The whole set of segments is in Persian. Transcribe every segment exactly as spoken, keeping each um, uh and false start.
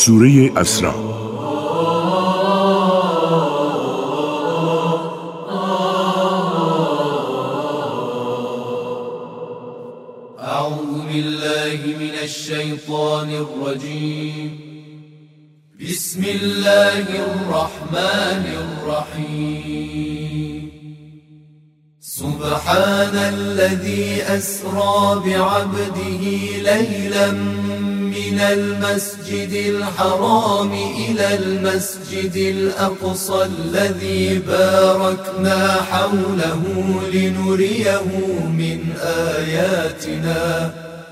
سوره اسراء. اعوذ بالله من الشیطان الرجیم. بسم الله الرحمن الرحیم. سبحان الذي أسرى بعبده ليلا من المسجد الحرام إلى المسجد الأقصى الذي باركنا حوله لنريه من آياتنا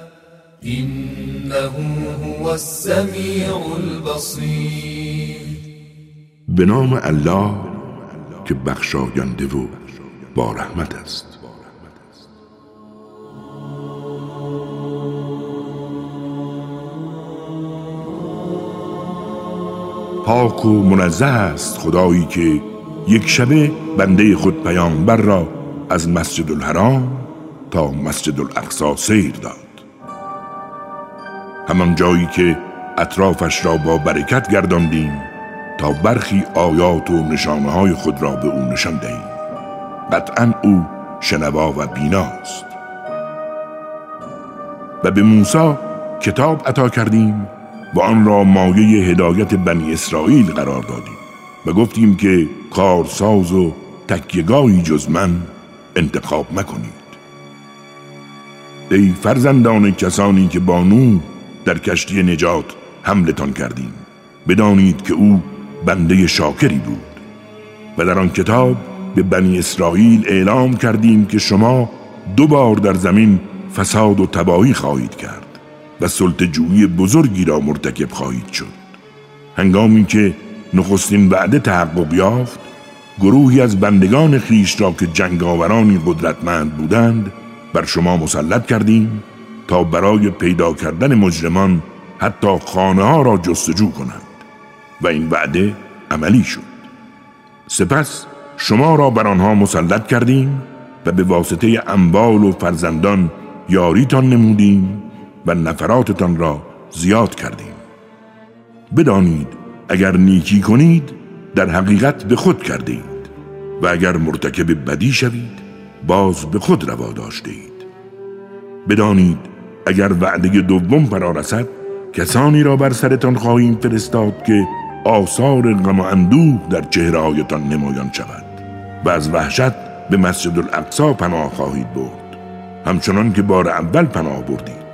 إنه هو السميع البصير. به نام الله که بخشاینده و با رحمت است. پاک و منزه است خدایی که یک شبه بنده خود پیامبر را از مسجد الحرام تا مسجد الاقصی سیر داد، همان جایی که اطرافش را با برکت گرداندیم تا برخی آیات و نشانه‌های خود را به او نشان دهیم. قطعاً او شنوا و بیناست. و به موسی کتاب عطا کردیم و آن را مایه هدایت بنی اسرائیل قرار دادیم و گفتیم که کارساز و تکیه‌گاهی جز من انتخاب مکنید. ای فرزندان کسانی که با نوح در کشتی نجات حملتان کردیم، بدانید که او بنده شاکری بود. و در آن کتاب به بنی اسرائیل اعلام کردیم که شما دو بار در زمین فساد و تباهی خواهید کرد و سلطه‌جویی بزرگی را مرتکب خواهید شد. هنگامی که نخستین وعده تحقق یافت، گروهی از بندگان خویش را که جنگاورانی قدرتمند بودند بر شما مسلط کردیم تا برای پیدا کردن مجرمان حتی خانه ها را جستجو کنند و این وعده عملی شد. سپس شما را بر آنها مسلط کردیم و به واسطه اموال و فرزندان یاریتان نمودیم و نفراتتان را زیاد کردیم. بدانید اگر نیکی کنید در حقیقت به خود کرده اید و اگر مرتکب بدی شوید باز به خود روا داشته اید. بدانید اگر وعده دوم فرا رسد کسانی را بر سرتان خواهیم فرستاد که آثار غم و اندوه در چهره‌هایتان نمایان شود و از وحشت به مسجد الاقصی پناه خواهید برد، همچنان که بار اول پناه بردید.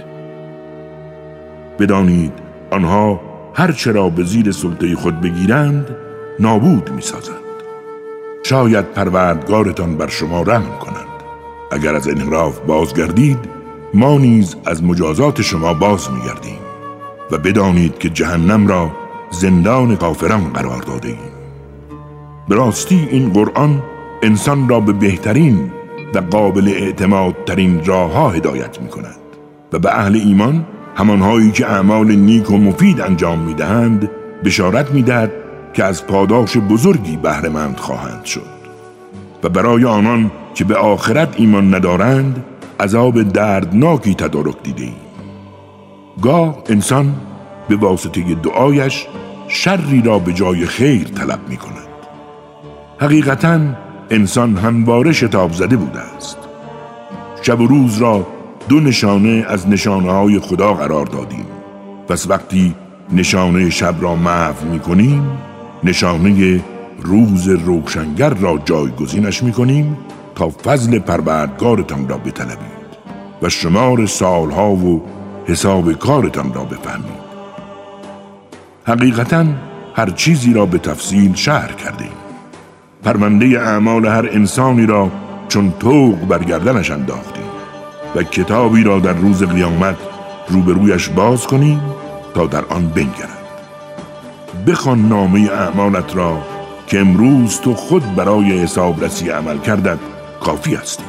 بدانید آنها هر چرا به زیر سلطه خود بگیرند نابود می سازند. شاید پروردگارتان بر شما رحم کند. اگر از انحراف بازگردید ما نیز از مجازات شما باز می گردیم و بدانید که جهنم را زندان کافران قرار داده ایم. به راستی این قرآن انسان را به بهترین و قابل اعتماد ترین راه ها هدایت می کند و به اهل ایمان، همانهایی که اعمال نیک و مفید انجام می دهند، بشارت می دهد که از پاداش بزرگی بهره مند خواهند شد. و برای آنان که به آخرت ایمان ندارند عذاب دردناکی تدارک دیده ایم. گاه انسان به واسطه دعایش شری را به جای خیر طلب می کند. حقیقتاً انسان همواره شتاب زده بوده است. شب و روز را دو نشانه از نشانه های خدا قرار دادیم. پس وقتی نشانه شب را محو می کنیم، نشانه روز روشنگر را جایگزینش می کنیم تا فضل پروردگارتان را بطلبید و شمار سالها و حساب کارتان را بفهمید. حقیقتاً هر چیزی را به تفصیل شرح کردیم. پرونده اعمال هر انسانی را چون طوق بر گردنش انداختیم و کتابی را در روز قیامت روبرویش باز کنیم تا در آن بنگرد. بخوان نامه اعمالت را که امروز تو خود برای حسابرسی عمل کردت کافی هستی.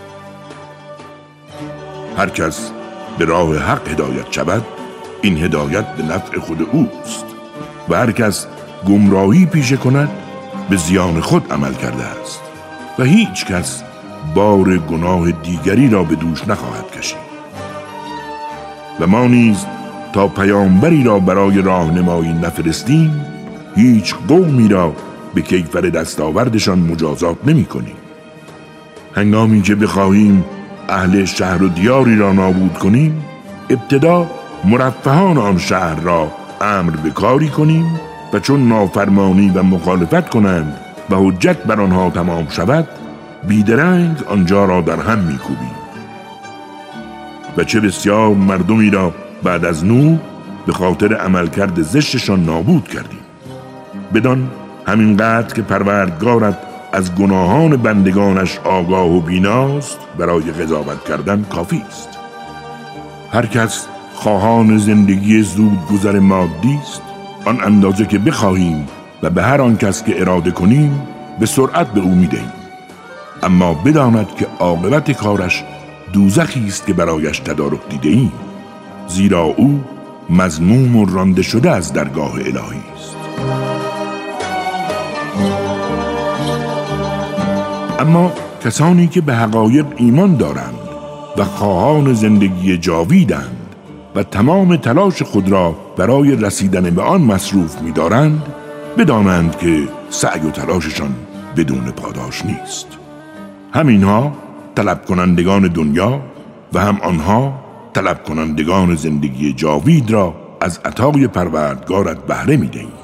هر کس به راه حق هدایت شود این هدایت به نفع خود اوست و هر کس گمراهی پیشه کند به زیان خود عمل کرده است و هیچ کس بار گناه دیگری را به دوش نخواهد کشید. و ما نیز تا پیامبری را برای راهنمایی نفرستیم، هیچ قومی را به کیفر دستاوردشان مجازات نمی کنیم. هنگامی که بخواهیم اهل شهر و دیاری را نابود کنیم، ابتدا مرفهان آن شهر را امر به کاری کنیم و چون نافرمانی و مخالفت کنند و حجت بر آنها تمام شود، بیدرنگ آنجا را در هم می‌کوبیم. و چه بسیار مردمی را بعد از نوح به خاطر عملکرد زشتشان نابود کردیم. بدان همینقدر که پروردگارت از گناهان بندگانش آگاه و بیناست، برای قضاوت کردن کافی است. هر کس خواهان زندگی زود گذر مادی است، آن اندازه که بخواهیم و به هر آن کس که اراده کنیم به سرعت به او میدهیم. اما بداند که عاقبت کارش دوزخی است که برایش تدارک دیده ایم، زیرا او مذموم و رانده شده از درگاه الهی است. اما کسانی که به حقایق ایمان دارند و خواهان زندگی جاویدند و تمام تلاش خود را برای رسیدن به آن مصروف می دارند، بدانند که سعی و تلاششان بدون پاداش نیست. همینها طلب کنندگان دنیا و هم آنها طلب کنندگان زندگی جاوید را از عطای پروردگارت بهره می دهیم.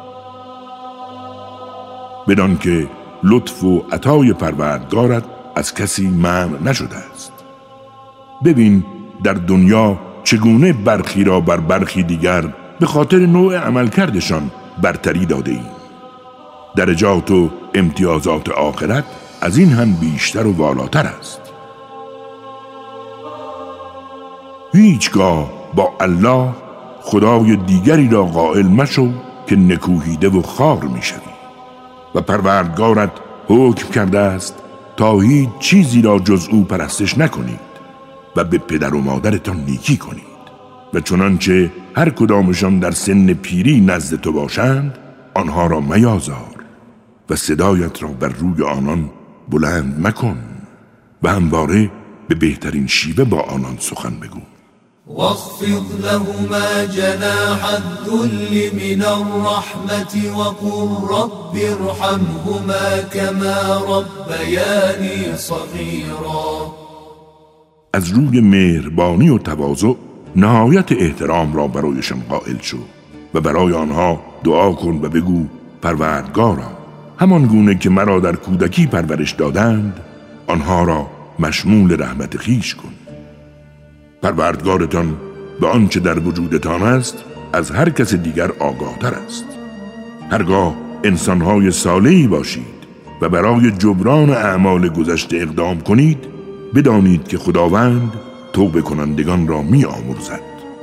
بدان که لطف و عطای پروردگارت از کسی منع نشده است. ببین در دنیا چگونه برخی را بر برخی دیگر به خاطر نوع عملکردشان برتری داده ایم. درجات و امتیازات آخرت از این هم بیشتر و والاتر است. هیچگاه با الله خدای دیگری را قائل مشو که نکوهیده و خار می شوی. و پروردگارت حکم کرده است تا هیچ چیزی را جز او پرستش نکنید و به پدر و مادرتان نیکی کنید و چنانچه هر کدامشان در سن پیری نزد تو باشند آنها را میازار و صدایت را بر روی آنان بلند مکن و همواره به بهترین شیوه با آنان سخن بگو. واخفض لهما جناح الذل من الرحمة وقل رب ارحمهما كما ربياني صغيرا. از روی مهربانی و تواضع نهایت احترام را برایشان قائل شو و برای آنها دعا کن و بگو پروردگارا، همان گونه که مرا در کودکی پرورش دادند آنها را مشمول رحمت خویش کن. پروردگارتان به آنچه در وجودتان است از هر کس دیگر آگاه تر است. هرگاه انسانهای صالحی باشید و برای جبران اعمال گذشته اقدام کنید، بدانید که خداوند توبه کنندگان را می آمرزد.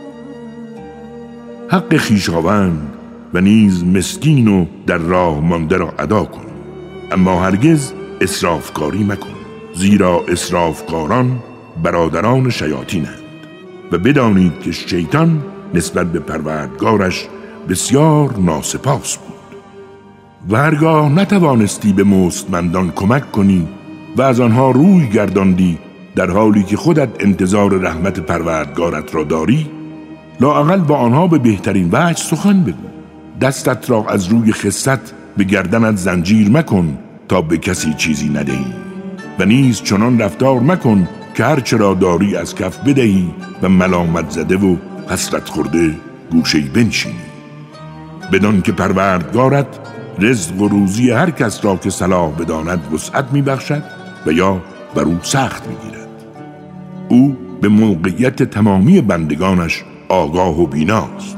حق خویشاوند و نیز مسکین و در راه مانده را ادا کن، اما هرگز اسرافکاری مکن، زیرا اسرافکاران برادران شیاطینند و بدانید که شیطان نسبت به پروردگارش بسیار ناسپاس بود. و هرگاه نتوانستی به مستمندان کمک کنی و از آنها روی گرداندی در حالی که خودت انتظار رحمت پروردگارت را داری، لااقل با آنها به بهترین وجه سخن بگو. دستت را از روی خست به گردنت زنجیر مکن تا به کسی چیزی ندهی و نیز چنان رفتار مکن که هر چرا داری از کف بدهی و ملامت زده و حسرت خورده گوشه‌ای بنشینی. بدان که پروردگارت رزق و روزی هر کس را که صلاح بداند وسعت میبخشد و یا بر او سخت میگیرد. او به موقعیت تمامی بندگانش آگاه و بیناست.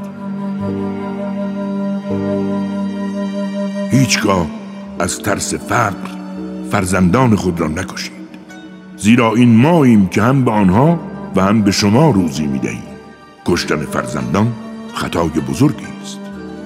هیچگاه از ترس فقر فرزندان خود را نکشید، زیرا این ماییم که هم به آنها و هم به شما روزی میدهیم. کشتن فرزندان خطای بزرگی است.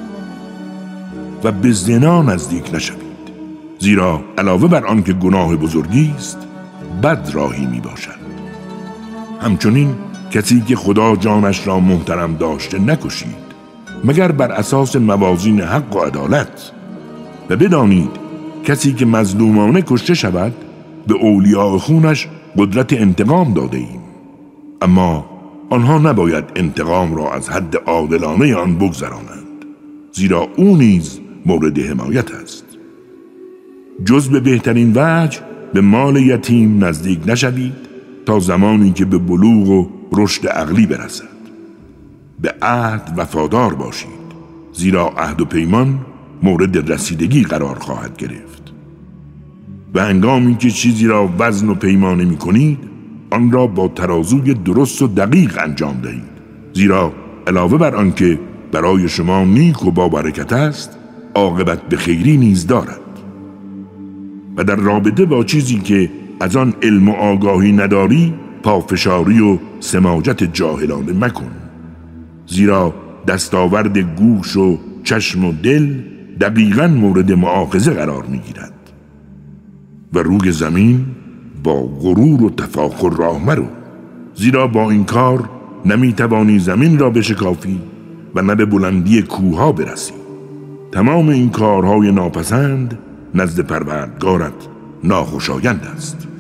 و به زنا نزدیک نشوید، زیرا علاوه بر آن که گناه بزرگی است بد راهی می باشد. همچنین کسی که خدا جانش را محترم داشته نکشید مگر بر اساس موازین حق و عدالت. و بدانید کسی که مظلومانه کشته شود به اولیاء خونش قدرت انتقام داده ایم. اما آنها نباید انتقام را از حد عادلانه آن بگذرانند، زیرا او نیز مورد حمایت است. جز به بهترین وجه به مال یتیم نزدیک نشوید تا زمانی که به بلوغ و رشد عقلی برسد. به عهد وفادار باشید، زیرا عهد و پیمان مورد رسیدگی قرار خواهد گرفت. و هنگامی که چیزی را وزن و پیمانه می کنید، آن را با ترازوی درست و دقیق انجام دهید، زیرا علاوه بر آنکه برای شما نیک و با برکت است، عاقبت به خیری نیز دارد. و در رابطه با چیزی که از آن علم و آگاهی نداری، پافشاری و سماجت جاهلانه مکن، زیرا دستاورد گوش و چشم و دل دقیقاً مورد مؤاخذه قرار می‌گیرد. و روی زمین با غرور و تفاخر راه مرو، زیرا با این کار نمی‌توانی زمین را بشکافی و نه به بلندی کوه‌ها برسی. تمام این کارهای ناپسند نزد پروردگارت ناخوشایند است.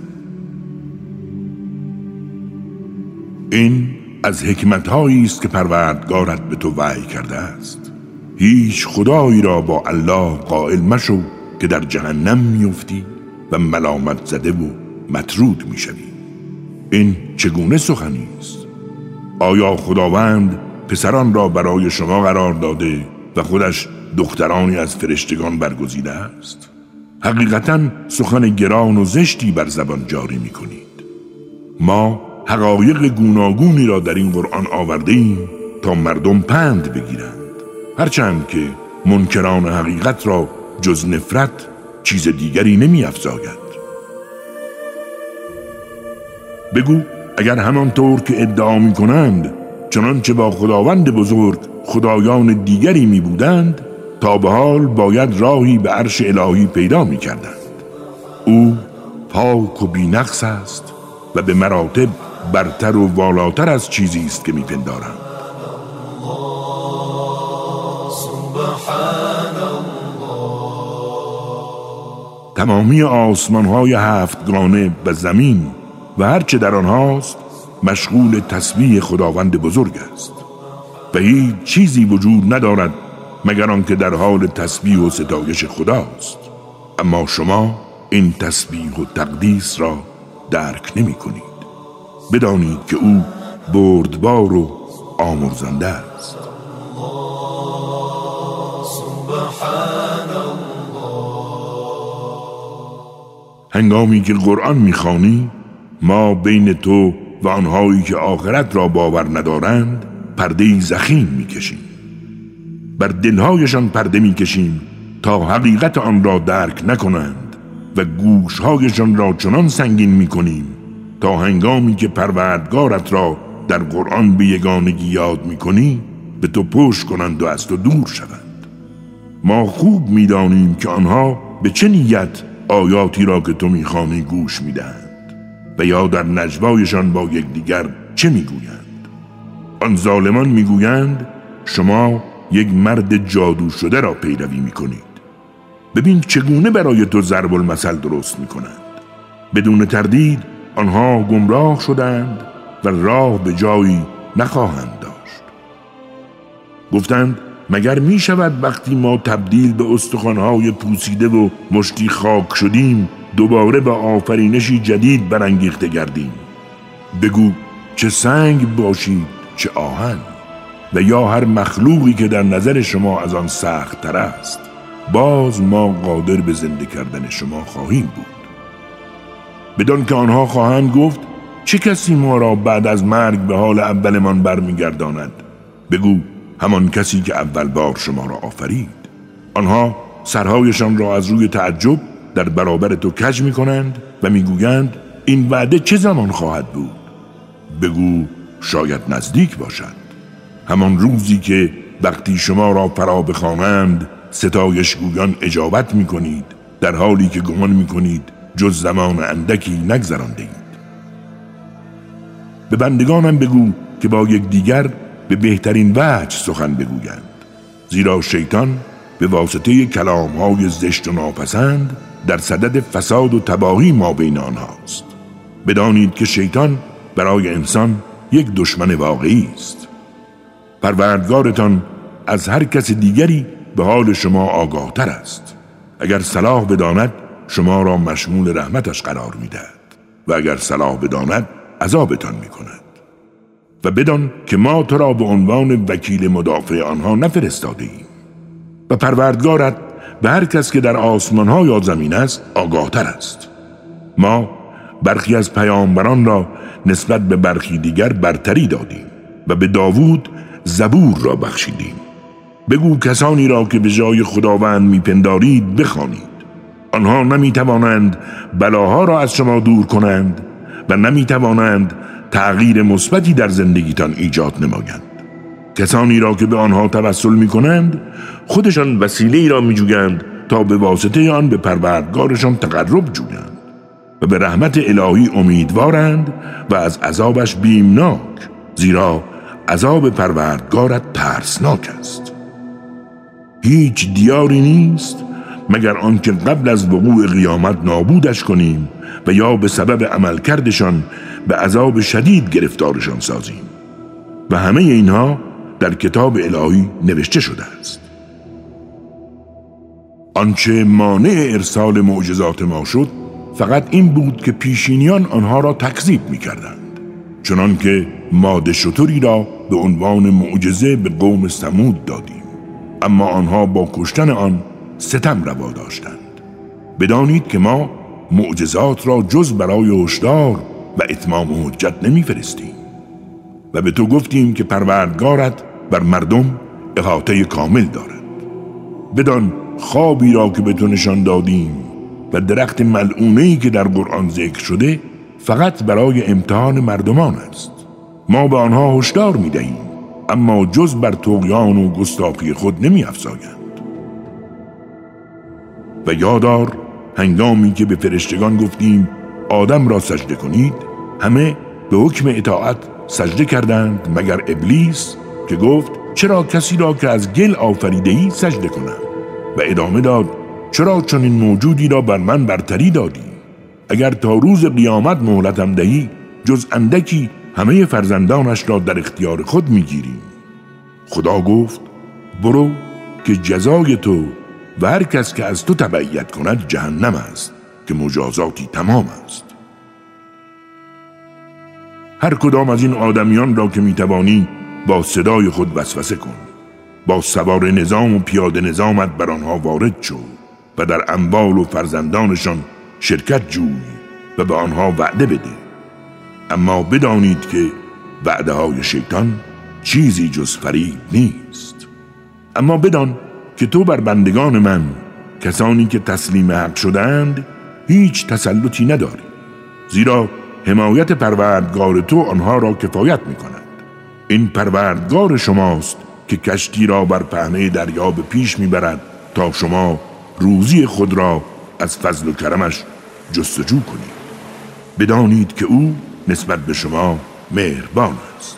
این از حکمت‌هایی است که پروردگارت به تو وحی کرده است. هیچ خدایی را با الله قائل مشو که در جهنم میفتی و ملامت زده و مطرود میشوی. این چگونه سخنی است؟ آیا خداوند پسران را برای شما قرار داده و خودش دخترانی از فرشتگان برگزیده است؟ حقیقتاً سخن گران و زشتی بر زبان جاری میکنید. ما حقایق گوناگونی را در این قرآن آورده ایم تا مردم پند بگیرند، هرچند که منکران حقیقت را جز نفرت چیز دیگری نمی افزاید. بگو اگر همانطور که ادعا می کنند چنانچه با خداوند بزرگ خدایان دیگری می بودند، تا به حال باید راهی به عرش الهی پیدا می کردند. او پاک و بی نقص است و به مراتب برتر و والاتر از چیزی است که می پندارند. تمامی آسمان‌های هفتگانه و زمین و هرچه در آنهاست مشغول تسبیح خداوند بزرگ است و هیچ چیزی وجود ندارد مگر آنکه در حال تسبیح و ستایش خداست. اما شما این تسبیح و تقدیس را درک نمی کنید. بدانید که او بردبار و آمرزنده است. هنگامی که قرآن می‌خوانی، ما بین تو و آنهایی که آخرت را باور ندارند پرده‌ای ضخیم می‌کشیم. بر دلهایشان پرده می‌کشیم تا حقیقت آن را درک نکنند و گوشهایشان را چنان سنگین می‌کنیم تا هنگامی که پروردگارت را در قرآن به یگانگی یاد می‌کنی به تو پشت کنند و از تو دور شوند. ما خوب می‌دانیم که آنها به چه نیت آیاتی را که تو می‌خوانی گوش می‌دهند و یا در نجوایشان با یکدیگر چه می‌گویند. آن ظالمان می‌گویند شما یک مرد جادو شده را پیروی می‌کنید. ببین چگونه برای تو ضرب المثل درست می‌کنند. بدون تردید آنها گمراه شدند و راه به جایی نخواهند داشت. گفتند مگر می شود وقتی ما تبدیل به استخوان‌های پوسیده و مشتی خاک شدیم دوباره به آفرینشی جدید برانگیخته گردیم؟ بگو چه سنگ باشید چه آهن و یا هر مخلوقی که در نظر شما از آن سخت تر است، باز ما قادر به زنده کردن شما خواهیم بود. بدان که آنها خواهند گفت چه کسی ما را بعد از مرگ به حال اولمان برمیگرداند؟ بگو همان کسی که اول بار شما را آفرید. آنها سرهایشان را از روی تعجب در برابر تو کج می کنند و می گویند این وعده چه زمان خواهد بود؟ بگو شاید نزدیک باشد، همان روزی که وقتی شما را فرا بخوانند ستایش گویان اجابت می کنید، در حالی که گمان می کنید جز زمان اندکی نگذرانده اید. به بندگانم بگو که با یک دیگر به بهترین وجه سخن بگویند، زیرا شیطان به واسطه کلام‌های زشت و ناپسند در صدد فساد و تباهی ما بین آنهاست. بدانید که شیطان برای انسان یک دشمن واقعی است. پروردگارتان از هر کس دیگری به حال شما آگاه تر است. اگر صلاح بداند شما را مشمول رحمتش قرار می‌دهد و اگر صلاح بداند عذابتان می‌کند. و بدان که ما تو را به عنوان وکیل مدافع آنها نفرستاده ایم و پروردگارت به هر کس که در آسمان‌ها یا زمین است آگاه تر است. ما برخی از پیامبران را نسبت به برخی دیگر برتری دادیم و به داوود زبور را بخشیدیم. بگو کسانی را که به جای خداوند میپندارید بخوانید. آنها نمیتوانند بلاها را از شما دور کنند و نمیتوانند تغییر مثبتی در زندگیتان ایجاد نمایند. کسانی را که به آنها توسل میکنند خودشان وسیله‌ای را میجویند تا به واسطه آن به پروردگارشان تقرب جویند و به رحمت الهی امیدوارند و از عذابش بیمناک، زیرا عذاب پروردگارت ترسناک است. هیچ دیاری نیست مگر آنکه قبل از وقوع قیامت نابودش کنیم و یا به سبب عملکردشان به عذاب شدید گرفتارشان سازیم و همه اینها در کتاب الهی نوشته شده است. آنچه مانع ارسال معجزات ما شد فقط این بود که پیشینیان آنها را تکذیب می کردند، چنان که ماده شتری را به عنوان معجزه به قوم ثمود دادیم، اما آنها با کشتن آن ستم روا داشتند. بدانید که ما معجزات را جز برای هشدار و اتمام حجت نمی فرستیم و به تو گفتیم که پروردگارت بر مردم احاطه کامل دارد. بدان خوابی را که به تو نشان دادیم و درخت ملعونه‌ای که در قرآن ذکر شده فقط برای امتحان مردمان است. ما به آنها هشدار می دهیم اما جز بر طغیان و گستاخی خود نمی افزایند. و یادار هنگامی که به فرشتگان گفتیم آدم را سجده کنید همه به حکم اطاعت سجده کردند مگر ابلیس که گفت چرا کسی را که از گل آفریده‌ای سجده کنم؟ و ادامه داد چرا چنین موجودی را بر من برتری دادی؟ اگر تا روز قیامت مهلتم دهی جز اندکی همه فرزندانش را در اختیار خود میگیریم. خدا گفت برو که جزای تو و هر کس که از تو تبعیت کند جهنم است که مجازاتی تمام است. هر کدام از این آدمیان را که میتوانی با صدای خود وسوسه کن. با سوار نظام و پیاده نظامت بر آنها وارد شو و در اموال و فرزندانشان شرکت جوی و به آنها وعده بده. اما بدانید که وعده های شیطان چیزی جز فریب نیست. اما بدان که تو بر بندگان من، کسانی که تسلیم حق شدند، هیچ تسلطی نداری، زیرا حمایت پروردگار تو آنها را کفایت می کند. این پروردگار شماست که کشتی را بر پهنه دریا به پیش می برد تا شما روزی خود را از فضل و کرمش جستجو کنید. بدانید که او نسبت به شما مهربان است.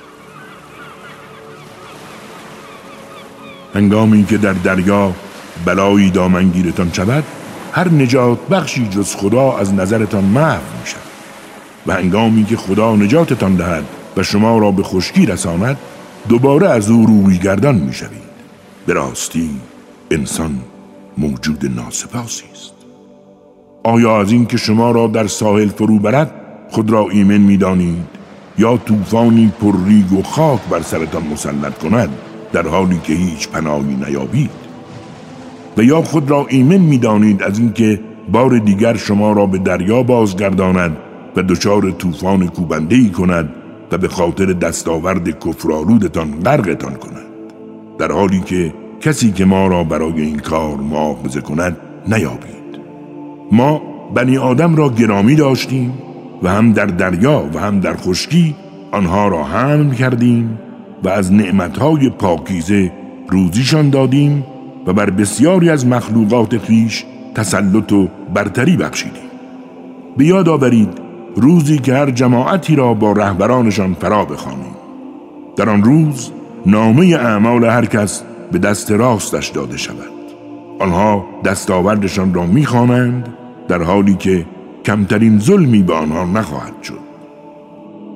هنگامی که در دریا بلایی دامنگیرتان شود هر نجات بخشی جز خدا از نظرتان محو می شود و هنگامی که خدا نجاتتان دهد و شما را به خشکی رساند دوباره از او روی گردان می شوید. به راستی انسان موجود ناسپاسی است. آیا از این که شما را در ساحل فرو برد خود را ایمن می دانید یا طوفانی پر ریگ و خاک بر سرتان مسلط کند در حالی که هیچ پناهی نیابید؟ و یا خود را ایمن می دانید از این که بار دیگر شما را به دریا بازگرداند و دچار طوفان کوبنده‌ای کند و به خاطر دستاورد کفرآلودتان غرقتان کند، در حالی که کسی که ما را برای این کار مؤاخذه کند نیابید. ما بنی آدم را گرامی داشتیم و هم در دریا و هم در خشکی آنها را حمل کردیم و از نعمتهای پاکیزه روزیشان دادیم و بر بسیاری از مخلوقات خویش تسلط و برتری بخشیدیم. به یاد آورید روزی که هر جماعتی را با رهبرانشان فرا بخوانیم. در آن روز نامه اعمال هر کس به دست راستش داده شود. آنها دستاوردشان را می‌خوانند در حالی که کمترین ظلمی به آنها نخواهد شد.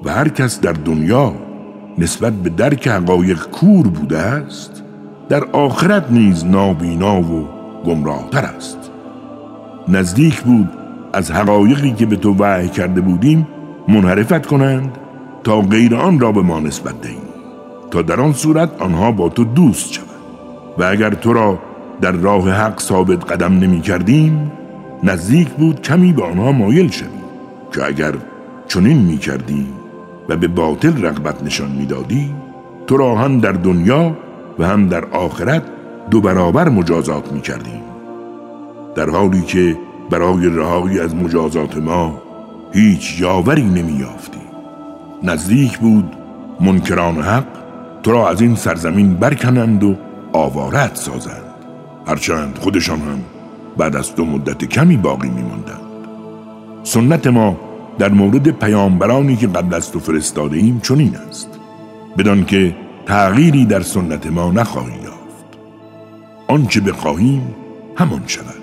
و هر کس در دنیا نسبت به درک حقایق کور بوده است، در آخرت نیز نابینا و گمراه‌تر است. نزدیک بود از حقایقی که به تو وحی کرده بودیم منحرفت کنند تا غیر آن را به ما نسبت دهیم، تا در آن صورت آنها با تو دوست شوند. و اگر تو را در راه حق ثابت قدم نمی کردیم، نزدیک بود کمی به آنها مایل شوی، که اگر چنین می کردی و به باطل رغبت نشان می دادی، تو را هم در دنیا و هم در آخرت دو برابر مجازات می کردیم، در حالی که برای رهایی از مجازات ما هیچ یاوری نمی یافتی. نزدیک بود منکران حق تو را از این سرزمین برکنند و آوارت سازند، هرچند خودشان هم بعد از دو مدت کمی باقی می ماندند. سنت ما در مورد پیامبرانی که قبل از تو فرستاده ایم چنین است، بدان که تغییری در سنت ما نخواهی یافت. آنچه بخواهیم همان شود.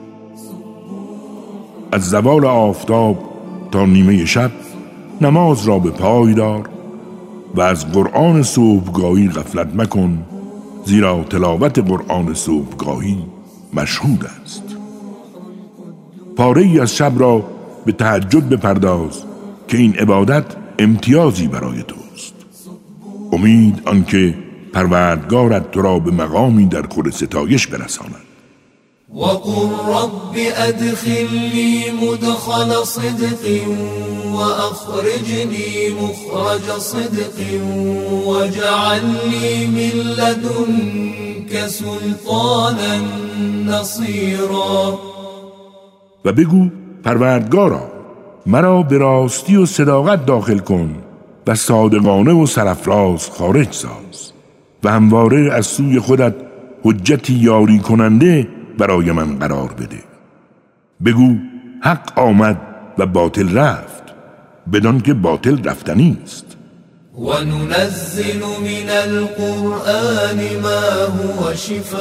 از زوال آفتاب تا نیمه شب نماز را به پای دار و از قرآن صبحگاهی غفلت مکن، زیرا تلاوت قرآن صبحگاهی مشهود است. پاره ای از شب را به تهجد بپرداز که این عبادت امتیازی برای توست. امید آنکه پروردگارت تو را به مقامی در خور ستایش برساند. وقل رب ادخلني مدخل صدق وأخرجني مخرج صدق واجعل لي من لدنك سلطانا نصيرا. و بگو پروردگارا مرا به راستی و صداقت داخل کن و صادقانه و سرافراز خارج ساز و همواره از سوی خودت حجتی یاری کننده برای من قرار بده. بگو حق آمد و باطل رفت، بدان که باطل رفتنی است. وننزل من القرآن ما هو شفاء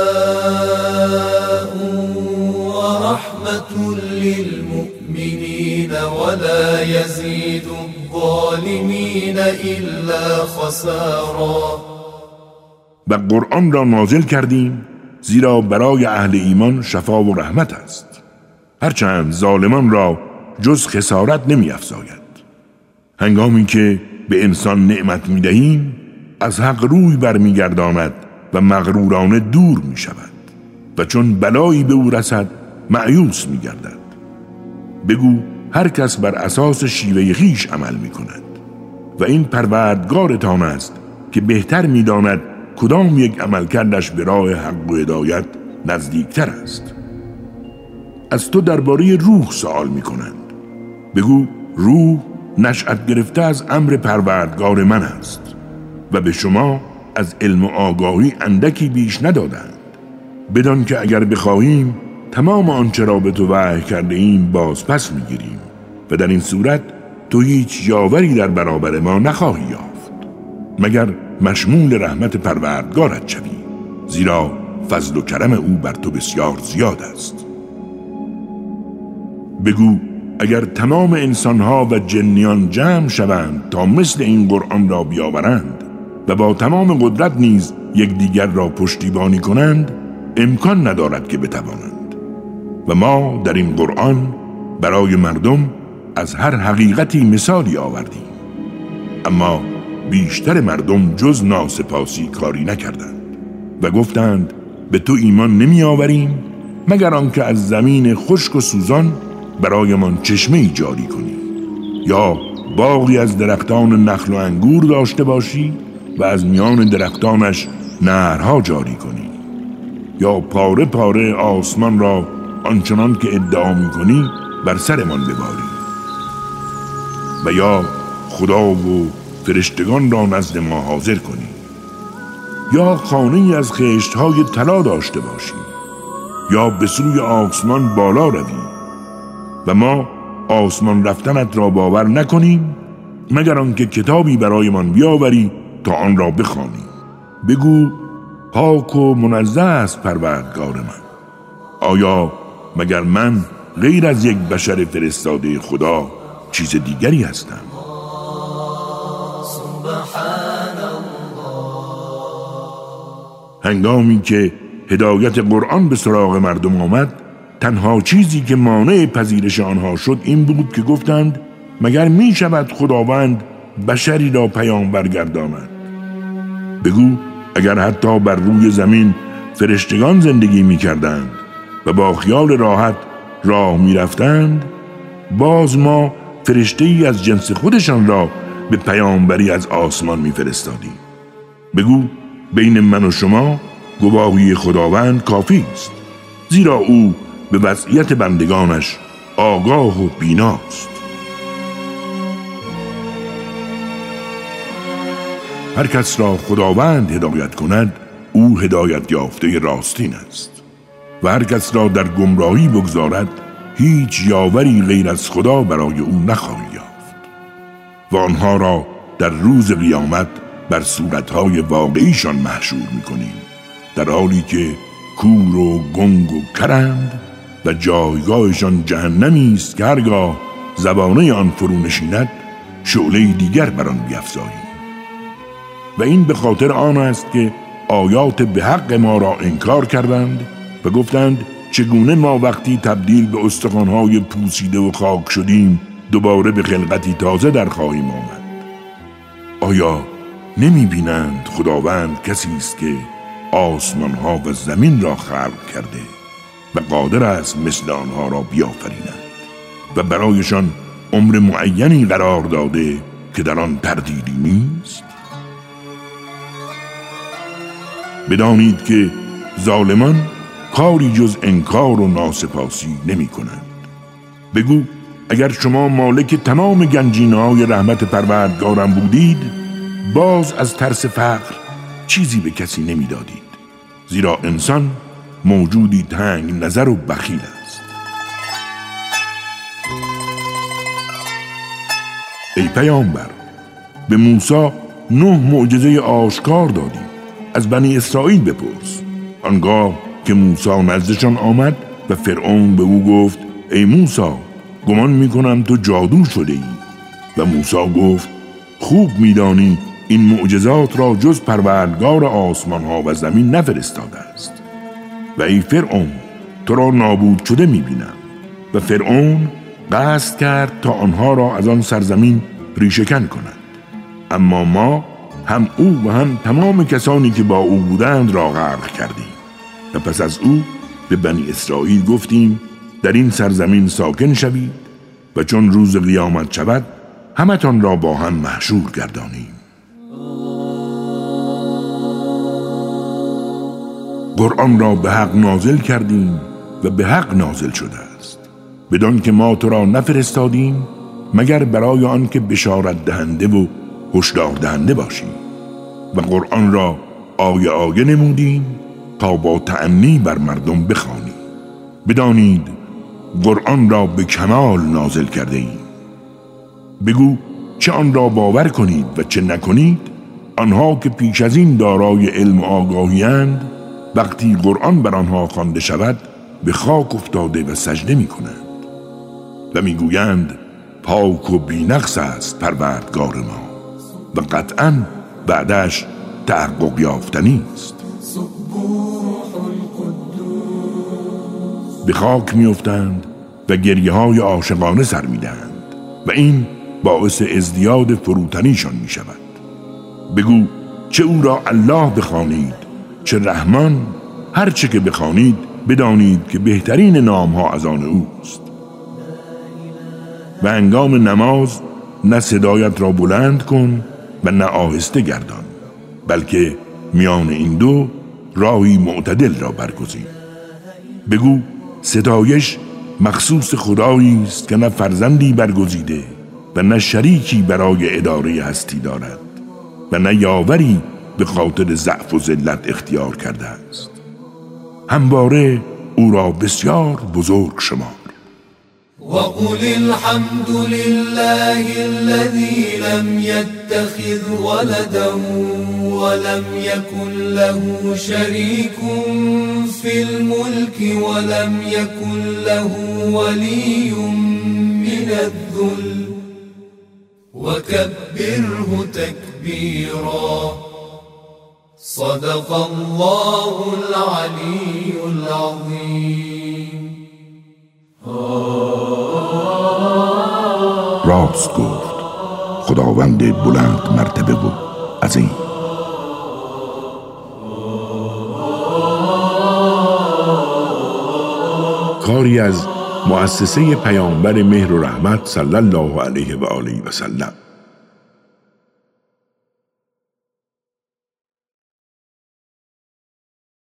ورحمة للمؤمنين ولا يزيد الظالمين إلا خسارا. و قرآن را نازل کردیم زیرا برای اهل ایمان شفا و رحمت است، هرچند ظالمان را جز خسارت نمی افزاید. هنگامی که به انسان نعمت می دهیم از حق روی برمی گرداند و مغرورانه دور می شود و چون بلایی به او رسد مایوس می گردد. بگو هر کس بر اساس شیوه خویش عمل می کند و این پروردگارتان است که بهتر می داند کدام یک عمل کردش به راه حق و هدایت نزدیکتر است. از تو درباره روح سوال می کنند. بگو روح نشأت گرفته از امر پروردگار من است و به شما از علم و آگاهی اندکی بیش ندادند، بدان که اگر بخواهیم تمام آنچه را به تو وحی کرده ایم باز پس می گیریم و در این صورت تو هیچ یاوری در برابر ما نخواهی یافت مگر مشمول رحمت پروردگارت شوی، زیرا فضل و کرم او بر تو بسیار زیاد است. بگو اگر تمام انسانها و جنیان جمع شوند تا مثل این قرآن را بیاورند و با تمام قدرت نیز یکدیگر را پشتیبانی کنند، امکان ندارد که بتوانند. و ما در این قرآن برای مردم از هر حقیقتی مثالی آوردیم، اما بیشتر مردم جز ناسپاسی کاری نکردند و گفتند به تو ایمان نمی آوریم مگر آنکه از زمین خشک و سوزان برایمان چشمه‌ای جاری کنی، یا باغی از درختان نخل و انگور داشته باشی و از میان درختانش نهرها جاری کنی، یا پاره پاره آسمان را آنچنان که ادعا می کنی بر سرمان بباری، و یا خدا و فرشتگان را نزد ما حاضر کنی، یا خانه‌ای از خشت‌های طلا داشته باشی، یا به سوی آسمان بالا روی و ما آسمان رفتنت را باور نکنیم مگر آنکه کتابی برایمان بیاوری تا آن را بخوانی. بگو پاک و منزه است پروردگار من. آیا مگر من غیر از یک بشر فرستاده خدا چیز دیگری هستم؟ هنگامی که هدایت قرآن به سراغ مردم آمد، تنها چیزی که مانع پذیرش آنها شد این بود که گفتند مگر می شود خداوند بشری را پیامبر گرداند؟ بگو اگر حتی بر روی زمین فرشتگان زندگی می کردند و با خیال راحت راه می رفتند، باز ما فرشته ای از جنس خودشان را به پیامبری از آسمان می فرستادیم. بگو بین من و شما گواهی خداوند کافی است، زیرا او به وضعیت بندگانش آگاه و بیناست. هر کس را خداوند هدایت کند او هدایت یافته راستین است و هر کس را در گمراهی بگذارد هیچ یاوری غیر از خدا برای او نخواهی یافت و آنها را در روز قیامت بر صورتهای واقعیشان محشور می‌کنیم، در حالی که کور و گنگ و کرند و جایگاهشان جهنمی است که هرگاه زبانه آن فرو نشیند شعله دیگر بر آن بیفزاییم. و این به خاطر آن است که آیات به حق ما را انکار کردند و گفتند چگونه ما وقتی تبدیل به استخوان‌های پوسیده و خاک شدیم دوباره به خلقتی تازه در خواهیم آمد. آیا نمی بینند خداوند کسی است که آسمان‌ها و زمین را خلق کرده و قادر است مثل آنها را بیافریند و برایشان عمر معینی قرار داده که در آن تردیدی نیست؟ بدانید که ظالمان کاری جز انکار و ناسپاسی نمی کنند. بگو اگر شما مالک تمام گنجینه‌های رحمت پروردگارم بودید باز از ترس فقر چیزی به کسی نمی دادید، زیرا انسان موجودی تنگ نظر و بخیل است. ای پیامبر، به موسی نه معجزه آشکار دادیم، از بنی اسرائیل بپرس. آنگاه که موسی نزدشان آمد و فرعون به او گفت ای موسی، گمان میکنم تو جادو شده ای. و موسی گفت خوب میدانی این معجزات را جز پروردگار آسمان ها و زمین نفرستاده است. و ای فرعون، تو را نابود شده میبینم. و فرعون قصد کرد تا آنها را از آن سرزمین ریشه‌کن کند، اما ما هم او و هم تمام کسانی که با او بودند را غرق کردیم. و پس از او به بنی اسرائیل گفتیم در این سرزمین ساکن شوید و چون روز قیامت شود همتان را با هم محشور گردانیم. قرآن را به حق نازل کردیم و به حق نازل شده است، بدان که ما تو را نفرستادیم مگر برای آن که بشارت دهنده و هشدار دهنده باشی. و قرآن را آیه آیه نمودیم تا با تأنی بر مردم بخوانی. بدانید قرآن را به کمال نازل کرده ایم. بگو چه آن را باور کنید و چه نکنید، آنها که پیش از این دارای علم و آگاهی اند وقتی قرآن بر آنها خوانده شود به خاک افتاده و سجده می کنند و می گویند پاک و بی‌نقص است پروردگار ما و قطعاً بعدش تحقق یافتنی است. به خاک می افتند و گریه های عاشقانه سر می دهند و این باعث ازدیاد فروتنیشان می شود. بگو چه او را الله بخوانید چه رحمان، هر چه که بخوانید بدانید که بهترین نام ها از آن اوست. و هنگام نماز نه صدایت را بلند کن و نه آهسته گردان، بلکه میان این دو راهی معتدل را برگزین. بگو ستایش مخصوص خدایی است که نه فرزندی برگزیده و نه شریکی برای اداره هستی دارد و نه یاوری به خاطر ضعف و ذلت اختیار کرده است. همواره او را بسیار بزرگ شمار. وقل الحمد لله الذي لم يتخذ ولدا ولم يكن له شريك في الملك ولم يكن له ولي من الذل وكبره تكبيرا. صدق الله العلی العظیم. راست گفت خداوند بلند مرتبه و عظیم. کاری از مؤسسه پیامبر مهر و رحمت صلی الله علیه و آله و سلم.